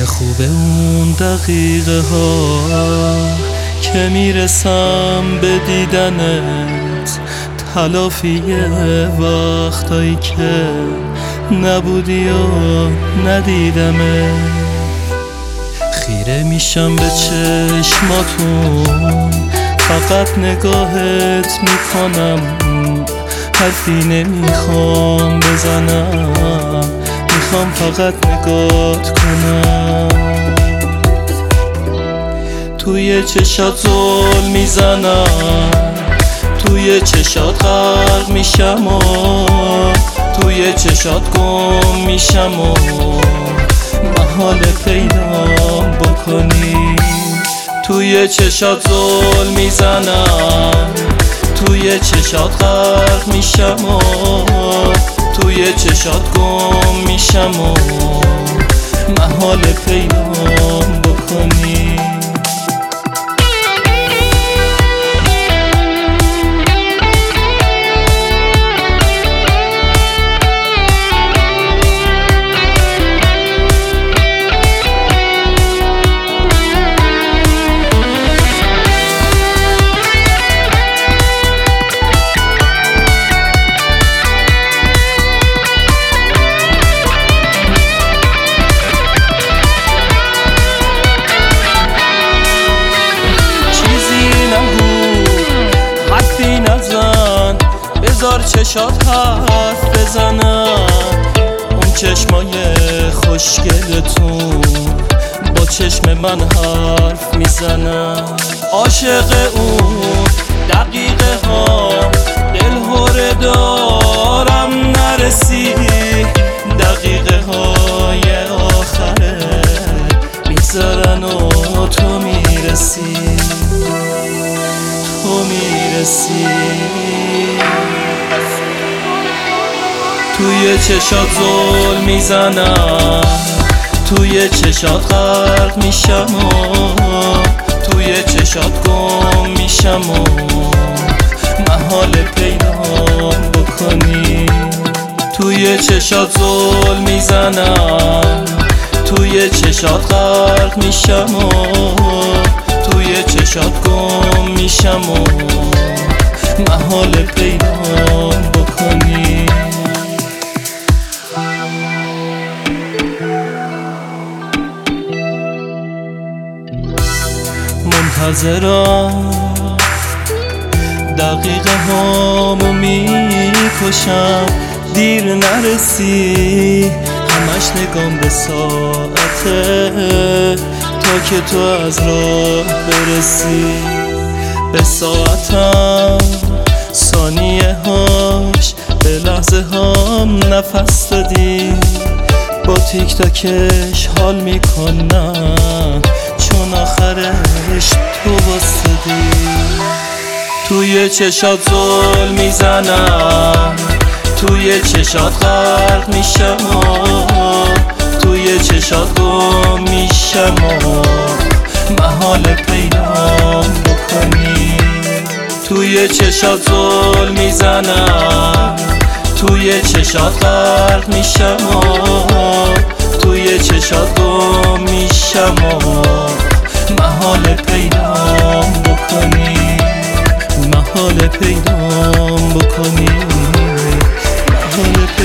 خوبه اون دقیقه ها که میرسم به دیدنت، تلافی وقتایی که نبودی و ندیدمت. خیره میشم به چشماتون، فقط نگاهت میکنم، حرفی نمیخوام بزنم، میخوام فقط نگات کنم. توی چشات زل میزنم، توی چشات غرق میشم و توی چشات گم میشم و محال پیدام بکنی. توی چشات زل میزنم، توی چشات غرق میشم و توی چشات گم میشم و محال پیدام بکنی. بذار چشات حرف بزنم، اون چشمای خوشگلتون با چشم من حرف میزنم. عاشق اون دقیقه ها دلهوره دارم، نرسی دقیقه های آخره میذارن و تو میرسی، تو میرسی. توی چشات زل میزنم، توی چشات غرق میشم و توی چشات گم میشم و محال پیدام بکنی. توی چشات زل میزنم، توی چشات غرق میشم و توی چشات گم میشم و محال پیدام بکنی. منتظرم دقیقه هامو میکشم، دیر نرسی، همش نگام به ساعته تا که تو از راه برسی. به ساعتم ثانیه هاش به لحظه هام نفس دادی، با تیک تاکش حال میکنم چون آخرش تو واسدی. توی چشات زل میزنم، توی چشات غرق میشم و توی چشات گم میشم و محال پیدام بکنی. توی چشات زل میزنم، توی چشات غرق میشم و توی چشات گم میشم و محال پیدام بکنی، محال پیدام بکنی، محال پیدام